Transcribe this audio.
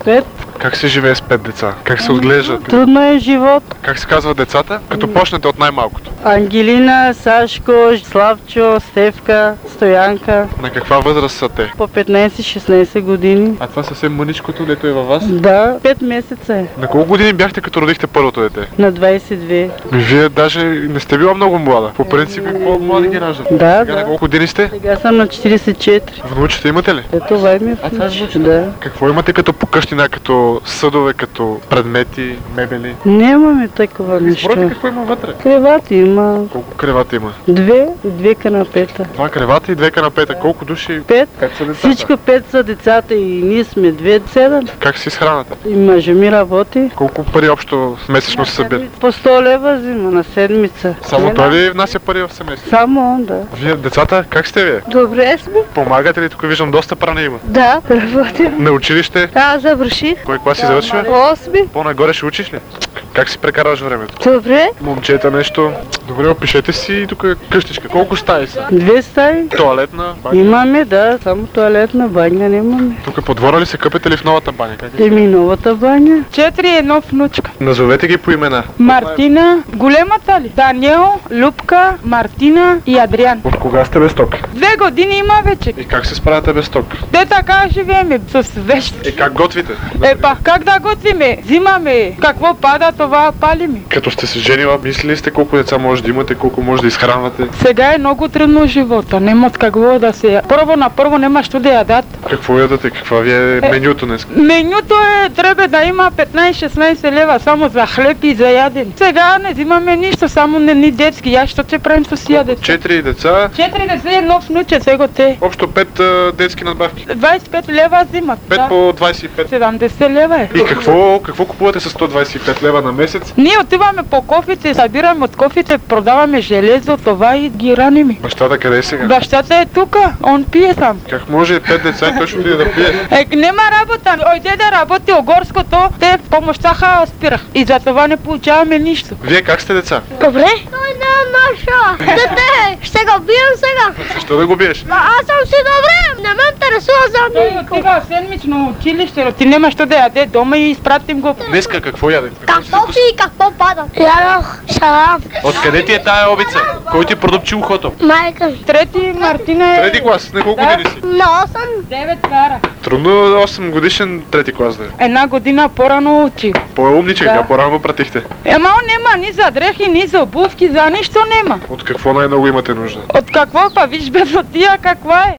5. Как се живее с 5 деца? Как се отглеждат? Трудно е живот. Как се казват децата? Като почнете от най-малкото. Ангелина, Сашко, Славчо, Стевка, Стоянка. На каква възраст са те? По 15-16 години. А това съвсем мъничкото дето е във вас? Да, 5 месеца е. На колко години бяхте като родихте първото дете? На 22. Вие даже не сте била много млада. По принцип, по-млади ги раждат. Да, Сега на да. колко години сте? Сега съм на 44. Внучета имате ли? Ето, това е ми А, това е внуче. внучета? Да. Какво имате като покъщнина, като съдове, като предмети, мебели? Нямаме такова Спорете нещо. какво има вътре? Кревати има. Колко кревата има? 2 и 2 канапета. 2 кревата и 2 канапета. Колко души? 5. 5 са децата. Всичко 5 са децата и ние сме 2-7. Как си изхраната? И мъжа ми работи. Колко пари общо месечно се събира? По 100 лева взима на седмица. Само той ли внася пари в семейството? Само он, да. Вие, децата, как сте вие? Добре сме. Помагате ли? Тук виждам доста пране има. Да, работим. На училище? Аз завърших. Кой клас си завършил? 8. По-нагоре ще учиш ли? Как си прекараш времето? Добре. Момчета нещо. Добре, опишете си тук къщичка. Колко стаи са? 2 стаи. Туалетна, баня. Имаме, да, само туалетна баня нямаме. Тук по двора ли се къпете ли в новата баня? Как е? Еми новата баня. 4 и едно внучка. Назовете ги по имена. Мартина, големата ли? Даниел, Любка, Мартина и Адриан. От кога сте без ток? 2 години има вече. И как се справяте без ток? Те така живееме с вещи. И как готвите? Епа, как да готвиме? Взимаме. Какво пада, това палиме. Като сте се женила, мислили сте колко деца може да имате, колко може да изхранвате? Сега е много трудно живота. Нема с какво да се... Първо нема що да ядат. Какво ядате? Каква ви е менюто днес? Менюто трябва да има 15-16 лева само за хлеб и за ядене. Сега не взимаме нищо, само ни детски. Я що ще правим с тия деца? 4 деца, 4 деца и едно внуче, сега те. общо 5 детски надбавки. 25 лева взимат. 5 по 25. 70 лева е. И какво купувате с 125 лева на месец? Ние отиваме по кофите, събираме от кофите, продаваме железо, това и ги раним. Бащата къде е сега? Бащата е тука, он пие сам. Как може 5 деца и той ще отиде да пие? Нема работа. Ойде да работи огорското, те помощаха спирах. И за това не получаваме нищо. Вие как сте деца? Добре. Той не е наша. Дете, ще го бием сега. Защо да го биеш? Аз съм си добре. Не ме интересува за Той никого. отива седмично училище, ти нема що да яде дома и изпратим го. Днеска какво ядете? Картофи и какво пада? Ядох шарап. Откъде ти е тая обица? Кой ти продупчи ухото? Майка ми. Трети Мартина е... Трети клас, на колко Да. години си? На 8. 9 кара. Трудно 8 годишен трети клас да е. Една година по-рано учи. По-умничък, Да. а по-рано пратихте. Ама он нема ни за дрехи, ни за обувки, за нищо нема. От какво най-много имате нужда? От какво па виж бе тия каква е?